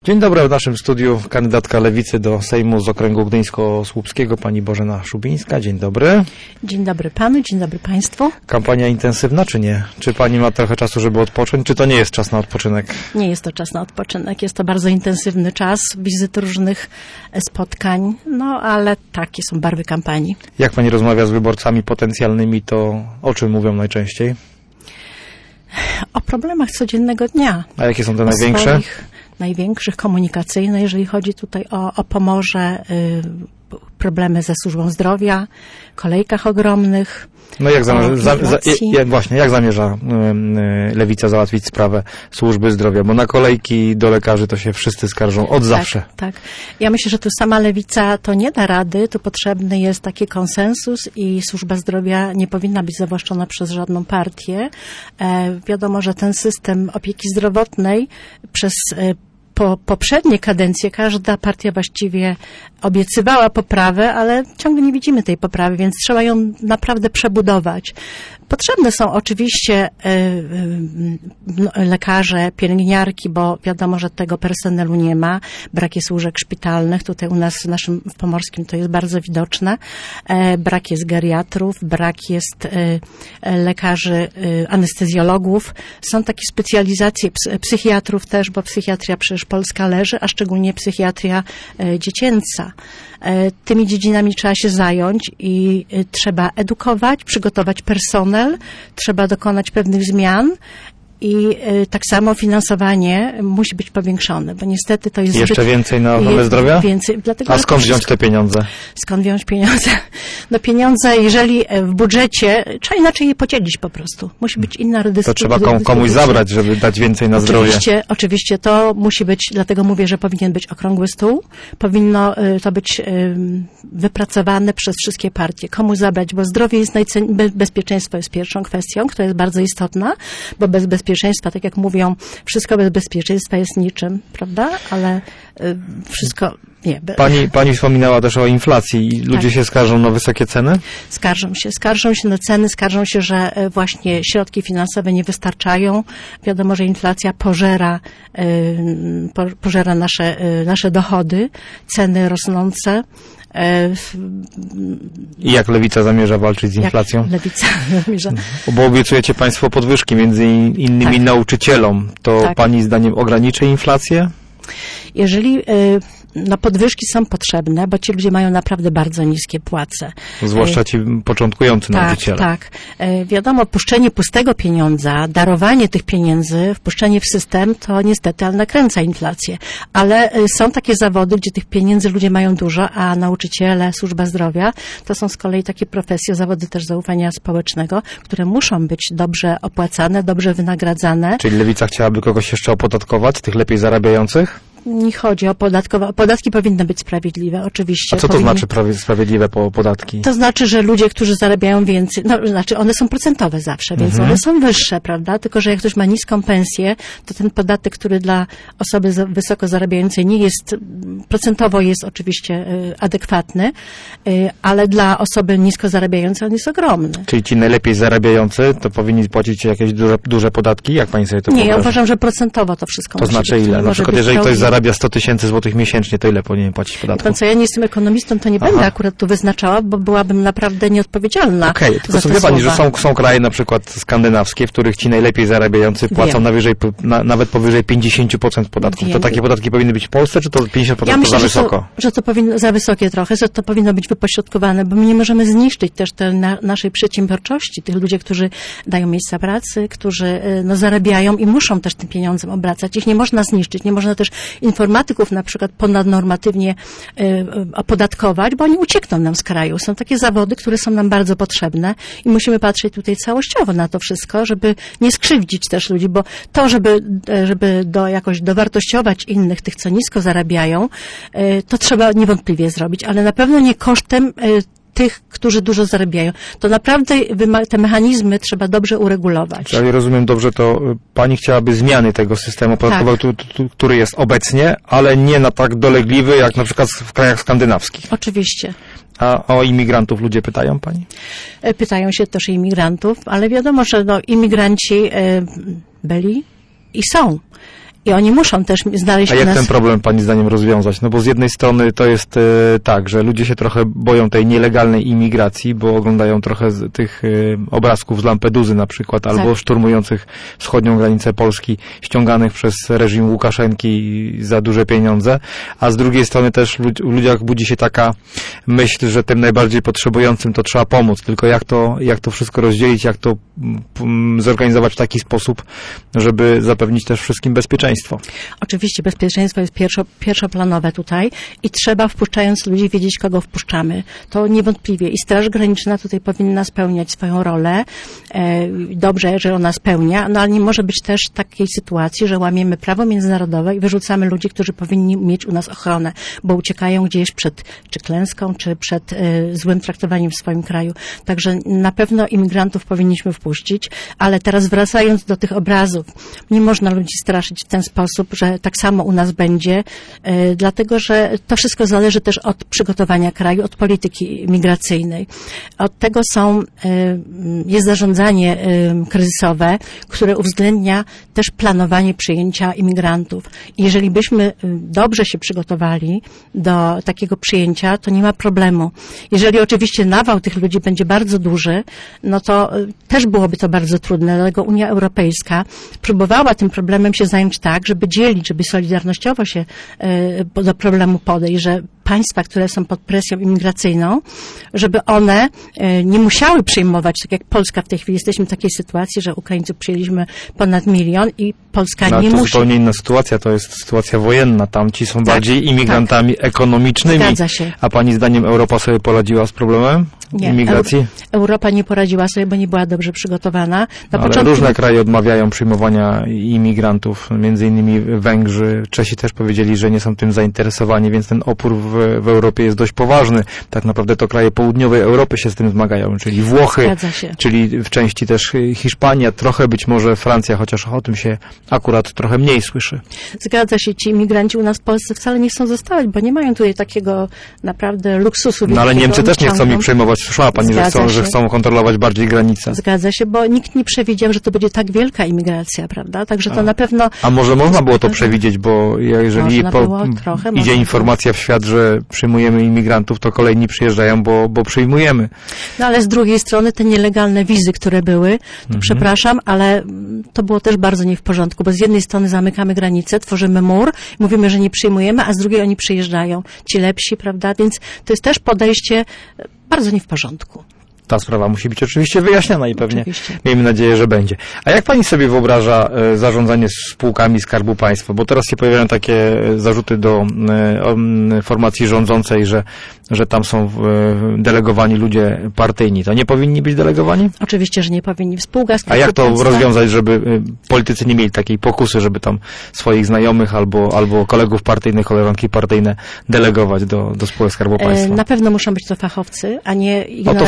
Dzień dobry, w naszym studiu kandydatka Lewicy do Sejmu z okręgu gdyńsko-słupskiego, pani Bożena Szubińska. Dzień dobry. Dzień dobry panu, dzień dobry państwu. Kampania intensywna, czy nie? Czy pani ma trochę czasu, żeby odpocząć, czy to nie jest czas na odpoczynek? Nie jest to czas na odpoczynek, jest to bardzo intensywny czas, wizyt różnych spotkań, ale takie są barwy kampanii. Jak pani rozmawia z wyborcami potencjalnymi, to o czym mówią najczęściej? O problemach codziennego dnia. A jakie są te największe? Największych komunikacyjne, jeżeli chodzi tutaj o Pomorze, problemy ze służbą zdrowia, kolejkach ogromnych. No jak zamierza Lewica załatwić sprawę służby zdrowia? Bo na kolejki do lekarzy to się wszyscy skarżą od zawsze. Tak. Ja myślę, że tu sama Lewica to nie da rady, tu potrzebny jest taki konsensus i służba zdrowia nie powinna być zawłaszczona przez żadną partię. Wiadomo, że ten system opieki zdrowotnej przez poprzednie kadencje każda partia właściwie obiecywała poprawę, ale ciągle nie widzimy tej poprawy, więc trzeba ją naprawdę przebudować. Potrzebne są oczywiście lekarze, pielęgniarki, bo wiadomo, że tego personelu nie ma. Brak jest łóżek szpitalnych. Tutaj u nas w Pomorskim to jest bardzo widoczne. Brak jest geriatrów, brak jest lekarzy, anestezjologów. Są takie specjalizacje psychiatrów też, bo psychiatria przecież Polska leży, a szczególnie psychiatria dziecięca. Tymi dziedzinami trzeba się zająć i trzeba edukować, przygotować personel, trzeba dokonać pewnych zmian i tak samo finansowanie musi być powiększone, bo niestety to jest jeszcze więcej na ochronę zdrowia? Więcej, dlatego, a skąd wziąć te pieniądze? Skąd wziąć pieniądze? No pieniądze, jeżeli w budżecie, trzeba inaczej je podzielić po prostu. Musi być inna redystrybucja. To trzeba komuś zabrać, żeby dać więcej na zdrowie. Oczywiście to musi być, dlatego mówię, że powinien być okrągły stół. Powinno to być wypracowane przez wszystkie partie. Komu zabrać, bo zdrowie jest bezpieczeństwo jest pierwszą kwestią, która jest bardzo istotna, bo bez bezpieczeństwa, tak jak mówią, wszystko bez bezpieczeństwa jest niczym, prawda? Ale wszystko nie. Pani wspominała też o inflacji i ludzie się skarżą na wysokie ceny? Skarżą się na ceny, skarżą się, że właśnie środki finansowe nie wystarczają. Wiadomo, że inflacja pożera nasze dochody, ceny rosnące. I jak Lewica zamierza walczyć z inflacją? Lewica zamierza. Bo obiecujecie państwo podwyżki, między innymi nauczycielom. To pani zdaniem ograniczy inflację? Jeżeli podwyżki są potrzebne, bo ci ludzie mają naprawdę bardzo niskie płace. Zwłaszcza ci początkujący nauczyciele. Tak. Wiadomo, puszczenie pustego pieniądza, darowanie tych pieniędzy, wpuszczenie w system, to niestety nakręca inflację. Ale są takie zawody, gdzie tych pieniędzy ludzie mają dużo, a nauczyciele, służba zdrowia, to są z kolei takie profesje, zawody też zaufania społecznego, które muszą być dobrze opłacane, dobrze wynagradzane. Czyli Lewica chciałaby kogoś jeszcze opodatkować, tych lepiej zarabiających? Nie chodzi o podatki powinny być sprawiedliwe, oczywiście. A co to znaczy sprawiedliwe podatki? To znaczy, że ludzie, którzy zarabiają więcej, one są procentowe zawsze, więc one są wyższe, prawda? Tylko, że jak ktoś ma niską pensję, to ten podatek, który dla osoby wysoko zarabiającej nie jest, procentowo jest oczywiście adekwatny, ale dla osoby nisko zarabiającej on jest ogromny. Czyli ci najlepiej zarabiający to powinni płacić jakieś duże podatki? Jak pani sobie to wyobraża? Nie, ja uważam, że procentowo to wszystko musi być. To znaczy ile? Na przykład jeżeli ktoś zarabia 100 000 złotych miesięcznie, to ile powinien płacić podatku? Pan co, ja nie jestem ekonomistą, to nie będę akurat tu wyznaczała, bo byłabym naprawdę nieodpowiedzialna. Okej, tylko wie pani, że są kraje na przykład skandynawskie, w których ci najlepiej zarabiający płacą nawet powyżej 50% podatków. To takie podatki powinny być w Polsce, czy to 50% ja myślę, za wysoko? Że to powinno, za wysokie trochę, że to powinno być wypośrodkowane, bo my nie możemy zniszczyć też naszej przedsiębiorczości, tych ludzi, którzy dają miejsca pracy, którzy zarabiają i muszą też tym pieniądzem obracać. Ich nie można zniszczyć, nie można też informatyków na przykład ponadnormatywnie opodatkować, bo oni uciekną nam z kraju. Są takie zawody, które są nam bardzo potrzebne i musimy patrzeć tutaj całościowo na to wszystko, żeby nie skrzywdzić też ludzi, bo to, żeby jakoś dowartościować innych, tych, co nisko zarabiają, to trzeba niewątpliwie zrobić, ale na pewno nie kosztem tych, którzy dużo zarabiają. To naprawdę te mechanizmy trzeba dobrze uregulować. Ale rozumiem dobrze, to pani chciałaby zmiany tego systemu podatkowego, który jest obecnie, ale nie na tak dolegliwy, jak na przykład w krajach skandynawskich. Oczywiście. A o imigrantów ludzie pytają pani? Pytają się też imigrantów, ale wiadomo, że imigranci byli i są. I oni muszą też znaleźć... A jak ten problem pani zdaniem rozwiązać? No bo z jednej strony to jest tak, że ludzie się trochę boją tej nielegalnej imigracji, bo oglądają trochę tych obrazków z Lampeduzy na przykład, albo szturmujących wschodnią granicę Polski, ściąganych przez reżim Łukaszenki za duże pieniądze, a z drugiej strony też w ludziach budzi się taka myśl, że tym najbardziej potrzebującym to trzeba pomóc, tylko jak to wszystko rozdzielić, jak to zorganizować w taki sposób, żeby zapewnić też wszystkim bezpieczeństwo. Oczywiście bezpieczeństwo jest pierwszoplanowe tutaj i trzeba, wpuszczając ludzi, wiedzieć, kogo wpuszczamy. To niewątpliwie i Straż Graniczna tutaj powinna spełniać swoją rolę. Dobrze, że ona spełnia, no ale nie może być też takiej sytuacji, że łamiemy prawo międzynarodowe i wyrzucamy ludzi, którzy powinni mieć u nas ochronę, bo uciekają gdzieś przed czy klęską, czy przed złym traktowaniem w swoim kraju. Także na pewno imigrantów powinniśmy wpuścić, ale teraz wracając do tych obrazów, nie można ludzi straszyć w ten sposób, że tak samo u nas będzie, dlatego że to wszystko zależy też od przygotowania kraju, od polityki migracyjnej. Od tego jest zarządzanie kryzysowe, które uwzględnia też planowanie przyjęcia imigrantów. I jeżeli byśmy dobrze się przygotowali do takiego przyjęcia, to nie ma problemu. Jeżeli oczywiście nawał tych ludzi będzie bardzo duży, no to też byłoby to bardzo trudne, dlatego Unia Europejska próbowała tym problemem się zająć tak, żeby dzielić, żeby solidarnościowo się do problemu podejść, że państwa, które są pod presją imigracyjną, żeby one nie musiały przyjmować, tak jak Polska w tej chwili. Jesteśmy w takiej sytuacji, że Ukraińców przyjęliśmy ponad 1 milion i Polska nie musi. To zupełnie inna sytuacja, to jest sytuacja wojenna. Tam ci są bardziej imigrantami ekonomicznymi. Zgadza się. A pani zdaniem Europa sobie poradziła z problemem imigracji? Europa nie poradziła sobie, bo nie była dobrze przygotowana. Ale różne kraje odmawiają przyjmowania imigrantów, między innymi Węgrzy. Czesi też powiedzieli, że nie są tym zainteresowani, więc ten opór w Europie jest dość poważny. Tak naprawdę to kraje południowej Europy się z tym zmagają, czyli Włochy, czyli w części też Hiszpania, trochę być może Francja, chociaż o tym się akurat trochę mniej słyszy. Zgadza się, ci imigranci u nas w Polsce wcale nie chcą zostawać, bo nie mają tutaj takiego naprawdę luksusu. No ale Niemcy też nie chcą mi przejmować. Słyszała pani, że chcą kontrolować bardziej granice. Zgadza się, bo nikt nie przewidział, że to będzie tak wielka imigracja, prawda? Także to na pewno... A może można było to przewidzieć, bo jeżeli idzie informacja w świat, że przyjmujemy imigrantów, to kolejni przyjeżdżają, bo przyjmujemy. No ale z drugiej strony te nielegalne wizy, które były, to przepraszam, ale to było też bardzo nie w porządku, bo z jednej strony zamykamy granicę, tworzymy mur, mówimy, że nie przyjmujemy, a z drugiej oni przyjeżdżają. Ci lepsi, prawda? Więc to jest też podejście bardzo nie w porządku. Ta sprawa musi być oczywiście wyjaśniona i pewnie miejmy nadzieję, że będzie. A jak pani sobie wyobraża zarządzanie spółkami Skarbu Państwa? Bo teraz się pojawiają takie zarzuty do formacji rządzącej, że tam są delegowani ludzie partyjni. To nie powinni być delegowani? Oczywiście, że nie powinni. W spółkach Skarbu Państwa. A jak to Państwa rozwiązać, żeby politycy nie mieli takiej pokusy, żeby tam swoich znajomych albo kolegów partyjnych, koleżanki partyjne delegować do spółek Skarbu Państwa? Na pewno muszą być to fachowcy, a nie ignoranci.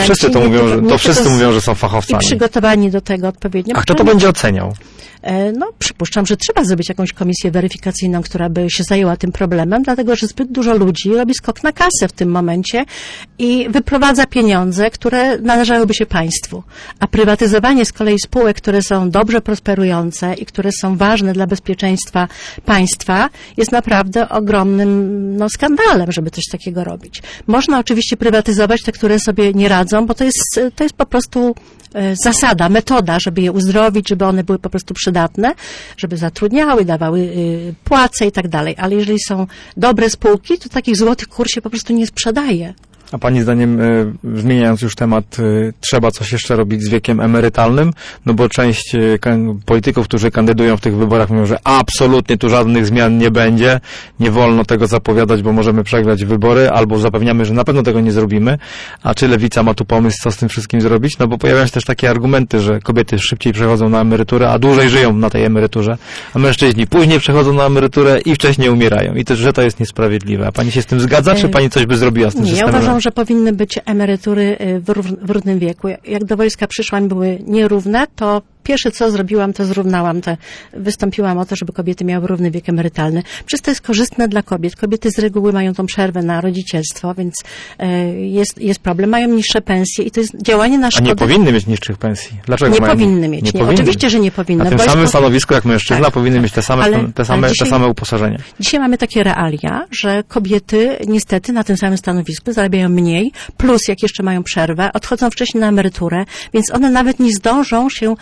To wszyscy mówią, że są fachowcami. I przygotowani do tego odpowiednio. A kto to będzie oceniał? No, przypuszczam, że trzeba zrobić jakąś komisję weryfikacyjną, która by się zajęła tym problemem, dlatego że zbyt dużo ludzi robi skok na kasę w tym momencie i wyprowadza pieniądze, które należałyby się państwu. A prywatyzowanie z kolei spółek, które są dobrze prosperujące i które są ważne dla bezpieczeństwa państwa, jest naprawdę ogromnym skandalem, żeby coś takiego robić. Można oczywiście prywatyzować te, które sobie nie radzą, bo to jest po prostu zasada, metoda, żeby je uzdrowić, żeby one były po prostu przydatne, żeby zatrudniały, dawały płace i tak dalej. Ale jeżeli są dobre spółki, to takich złotych kur się po prostu nie sprzedaje. A pani zdaniem, zmieniając już temat, trzeba coś jeszcze robić z wiekiem emerytalnym? No bo część polityków, którzy kandydują w tych wyborach, mówią, że absolutnie tu żadnych zmian nie będzie, nie wolno tego zapowiadać, bo możemy przegrać wybory, albo zapewniamy, że na pewno tego nie zrobimy. A czy Lewica ma tu pomysł, co z tym wszystkim zrobić? No bo pojawiają się też takie argumenty, że kobiety szybciej przechodzą na emeryturę, a dłużej żyją na tej emeryturze, a mężczyźni później przechodzą na emeryturę i wcześniej umierają. I też, że to jest niesprawiedliwe. A pani się z tym zgadza, czy pani coś by zrobiła z tym systemem? Ja uważam, że powinny być emerytury w równym wieku. Jak do wojska przyszłam, były nierówne, to pierwsze co zrobiłam, to zrównałam wystąpiłam o to, żeby kobiety miały równy wiek emerytalny. Przecież to jest korzystne dla kobiet. Kobiety z reguły mają tą przerwę na rodzicielstwo, więc jest problem. Mają niższe pensje i to jest działanie na szkodę. A nie powinny mieć niższych pensji. Dlaczego nie powinny mieć? Nie powinny. Oczywiście, że nie powinny. Na tym samym stanowisku jak mężczyzna powinny mieć te same uposażenie. Dzisiaj mamy takie realia, że kobiety niestety na tym samym stanowisku zarabiają mniej, plus jak jeszcze mają przerwę, odchodzą wcześniej na emeryturę, więc one nawet nie zdążą się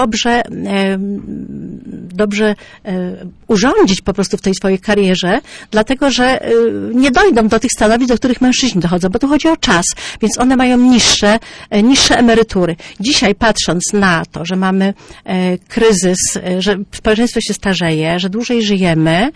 dobrze urządzić po prostu w tej swojej karierze, dlatego że nie dojdą do tych stanowisk, do których mężczyźni dochodzą, bo tu chodzi o czas, więc one mają niższe emerytury. Dzisiaj patrząc na to, że mamy kryzys, że społeczeństwo się starzeje, że dłużej żyjemy,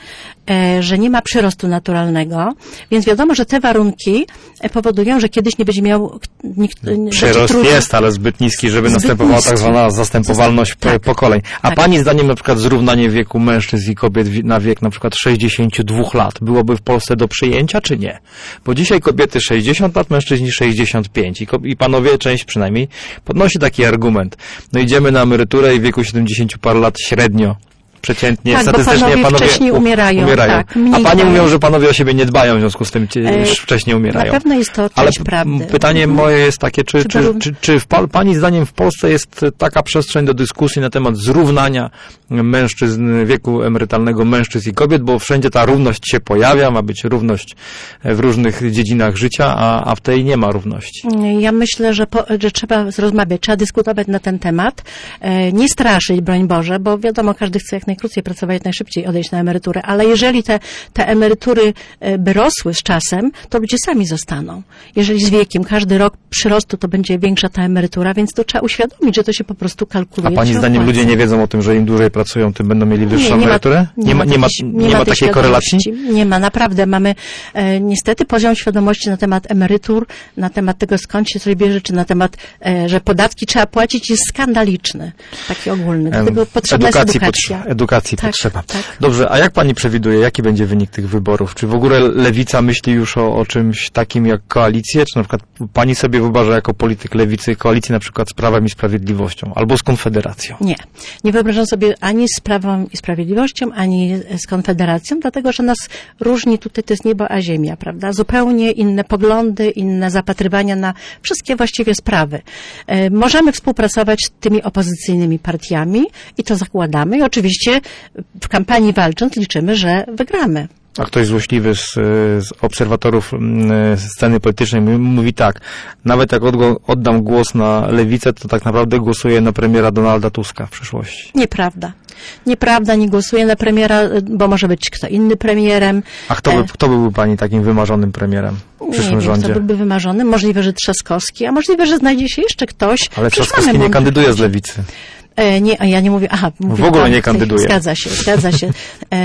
że nie ma przyrostu naturalnego, więc wiadomo, że te warunki powodują, że kiedyś nie będzie miał nikt... Przyrost jest, ale zbyt niski, żeby następowała tak zwana zastępowalność pokoleń. A pani zdaniem na przykład zrównanie wieku mężczyzn i kobiet na wiek na przykład 62 lat byłoby w Polsce do przyjęcia, czy nie? Bo dzisiaj kobiety 60 lat, mężczyźni 65 i panowie, część przynajmniej, podnosi taki argument. No idziemy na emeryturę i w wieku 70 par lat średnio. Przeciętnie, tak, statystycznie bo panowie wcześniej umierają. Tak, a pani mówią, że panowie o siebie nie dbają, w związku z tym wcześniej umierają. Na pewno jest to część prawdy. Pytanie moje jest takie, czy pani zdaniem w Polsce jest taka przestrzeń do dyskusji na temat zrównania mężczyzn, wieku emerytalnego mężczyzn i kobiet, bo wszędzie ta równość się pojawia, ma być równość w różnych dziedzinach życia, a w tej nie ma równości. Ja myślę, że trzeba rozmawiać, trzeba dyskutować na ten temat, nie straszyć, broń Boże, bo wiadomo, każdy chce jak najkrócej pracować, najszybciej odejść na emeryturę, ale jeżeli te emerytury by rosły z czasem, to ludzie sami zostaną. Jeżeli z wiekiem, każdy rok przyrostu to będzie większa ta emerytura, więc to trzeba uświadomić, że to się po prostu kalkuluje. A pani zdaniem ludzie nie wiedzą o tym, że im dłużej pracują, tym będą mieli wyższą emeryturę? Nie ma takiej korelacji? Nie ma, naprawdę. Mamy niestety poziom świadomości na temat emerytur, na temat tego, skąd się coś bierze, czy na temat, że podatki trzeba płacić, jest skandaliczny. Taki ogólny. Dlatego potrzebna jest edukacja. Edukacji potrzeba. Tak. Dobrze, a jak pani przewiduje, jaki będzie wynik tych wyborów? Czy w ogóle lewica myśli już o czymś takim jak koalicję? Czy na przykład pani sobie wyobraża jako polityk lewicy koalicję na przykład z Prawem i Sprawiedliwością albo z Konfederacją? Nie. Nie wyobrażam sobie ani z Prawem i Sprawiedliwością, ani z Konfederacją, dlatego że nas różni tutaj, to jest niebo a ziemia, prawda? Zupełnie inne poglądy, inne zapatrywania na wszystkie właściwie sprawy. Możemy współpracować z tymi opozycyjnymi partiami i to zakładamy i oczywiście w kampanii walcząc liczymy, że wygramy. A ktoś złośliwy z obserwatorów sceny politycznej mówi tak, nawet jak oddam głos na lewicę, to tak naprawdę głosuję na premiera Donalda Tuska w przyszłości. Nieprawda. Nieprawda, nie głosuję na premiera, bo może być kto inny premierem. A kto byłby pani takim wymarzonym premierem w przyszłym rządzie? Kto byłby wymarzonym? Możliwe, że Trzaskowski, a możliwe, że znajdzie się jeszcze ktoś. Ale Trzaskowski nie kandyduje z lewicy. Nie, a ja nie mówię, w ogóle nie kandyduje. Zgadza się.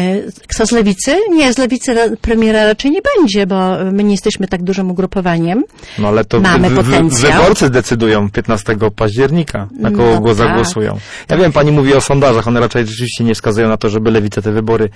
Kto z lewicy? Nie, z lewicy premiera raczej nie będzie, bo my nie jesteśmy tak dużym ugrupowaniem. No ale to mamy potencjał. Wyborcy decydują 15 października, na kogo go zagłosują. Ja wiem, pani mówi o sondażach, one raczej rzeczywiście nie wskazują na to, żeby lewica te wybory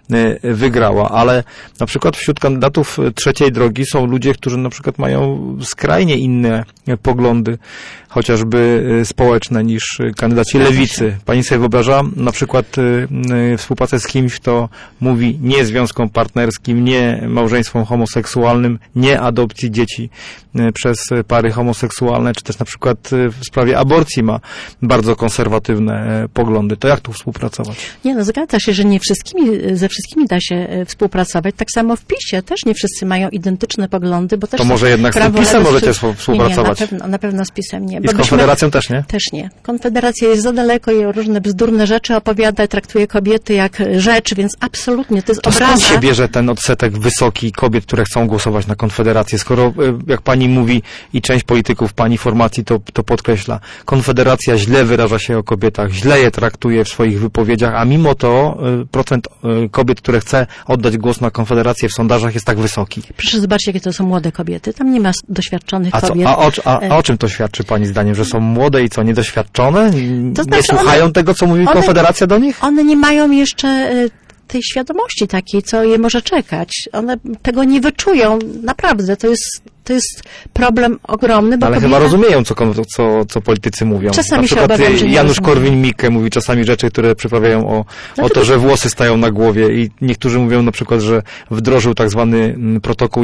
wygrała, ale na przykład wśród kandydatów trzeciej drogi są ludzie, którzy na przykład mają skrajnie inne poglądy, chociażby społeczne, niż kandydaci lewicy. Pani sobie wyobraża na przykład współpracę z kimś, kto mówi nie związkom partnerskim, nie małżeństwom homoseksualnym, nie adopcji dzieci przez pary homoseksualne, czy też na przykład w sprawie aborcji ma bardzo konserwatywne poglądy. To jak tu współpracować? Nie, no zgadza się, że nie ze wszystkimi da się współpracować. Tak samo w PiS-ie też nie wszyscy mają identyczne poglądy, bo też... To może jednak z PiS-em możecie współpracować? Nie, na pewno z PiS-em nie. I z Konfederacją też nie? Też nie. Konfederacja jest za daleko i o różne bzdurne rzeczy opowiada, traktuje kobiety jak rzecz, więc absolutnie to jest obraza. Skąd się bierze ten odsetek wysoki kobiet, które chcą głosować na Konfederację? Skoro, jak pani mówi i część polityków pani formacji to podkreśla, Konfederacja źle wyraża się o kobietach, źle je traktuje w swoich wypowiedziach, a mimo to procent kobiet, które chce oddać głos na Konfederację w sondażach jest tak wysoki. Proszę zobaczyć, jakie to są młode kobiety. Tam nie ma doświadczonych kobiet. A o czym to świadczy pani zdaniem? Że są młode i co, niedoświadczone? To znaczy nie słuchają tego, co mówi Konfederacja do nich? One nie mają jeszcze tej świadomości takiej, co je może czekać. One tego nie wyczują. Naprawdę, to jest To jest problem ogromny, bo ale chyba rozumieją, co politycy mówią. Czasami na przykład się obawiam, że Janusz Korwin-Mikke mówi czasami rzeczy, które przyprawiają o to, że włosy stają na głowie i niektórzy mówią na przykład, że wdrożył tak zwany protokół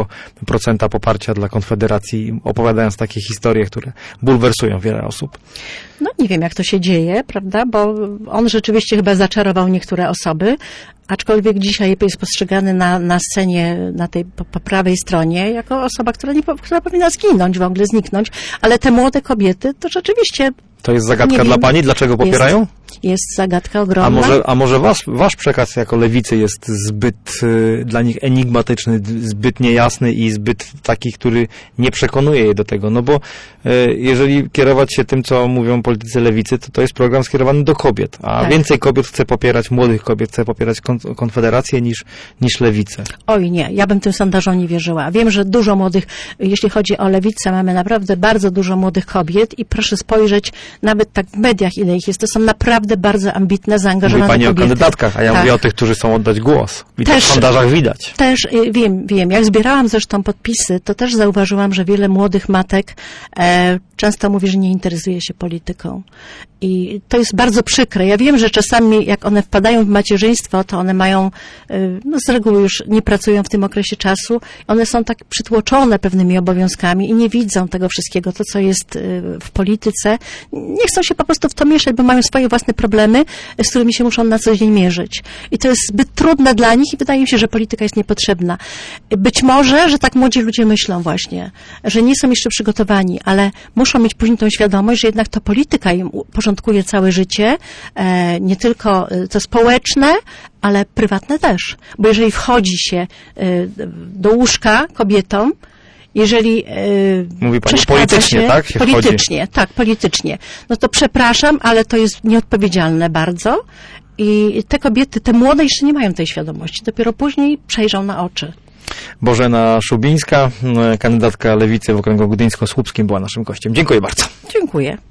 1% poparcia dla Konfederacji, opowiadając takie historie, które bulwersują wiele osób. No nie wiem, jak to się dzieje, prawda, bo on rzeczywiście chyba zaczarował niektóre osoby, aczkolwiek dzisiaj jest postrzegany na scenie, na tej po prawej stronie, jako osoba, która powinna zginąć, w ogóle zniknąć, ale te młode kobiety, to rzeczywiście... To jest zagadka dla pani? Dlaczego popierają? Jest zagadka ogromna. A może wasz przekaz jako lewicy jest zbyt dla nich enigmatyczny, zbyt niejasny i zbyt taki, który nie przekonuje je do tego? No bo jeżeli kierować się tym, co mówią politycy lewicy, to jest program skierowany do kobiet, a tak. Więcej kobiet chce popierać, młodych kobiet chce popierać Konfederację niż lewicę. Oj nie, ja bym tym sondażom nie wierzyła. Wiem, że dużo młodych, jeśli chodzi o lewicę, mamy naprawdę bardzo dużo młodych kobiet i proszę spojrzeć nawet tak w mediach, ile ich jest. To są naprawdę bardzo ambitne, zaangażowane kobiety. Mówi pani kobiety. o kandydatkach, a ja mówię o tych, którzy chcą oddać głos. I to w sondażach widać. Też wiem. Jak zbierałam zresztą podpisy, to też zauważyłam, że wiele młodych matek często mówi, że nie interesuje się polityką. I to jest bardzo przykre. Ja wiem, że czasami jak one wpadają w macierzyństwo, to one mają, z reguły już nie pracują w tym okresie czasu. One są tak przytłoczone pewnymi obowiązkami i nie widzą tego wszystkiego, to co jest w polityce. Nie chcą się po prostu w to mieszać, bo mają swoje własne problemy, z którymi się muszą na co dzień mierzyć. I to jest zbyt trudne dla nich i wydaje mi się, że polityka jest niepotrzebna. Być może, że tak młodzi ludzie myślą właśnie, że nie są jeszcze przygotowani, ale muszą mieć później tą świadomość, że jednak to polityka im porządkuje całe życie, nie tylko to społeczne, ale prywatne też. Bo jeżeli wchodzi się do łóżka kobietom, jeżeli mówi pani politycznie, się, tak? Politycznie. No to przepraszam, ale to jest nieodpowiedzialne bardzo i te kobiety, te młode jeszcze nie mają tej świadomości. Dopiero później przejrzą na oczy. Bożena Szubińska, kandydatka lewicy w okręgu gdyńsko-słupskim była naszym gościem. Dziękuję bardzo. Dziękuję.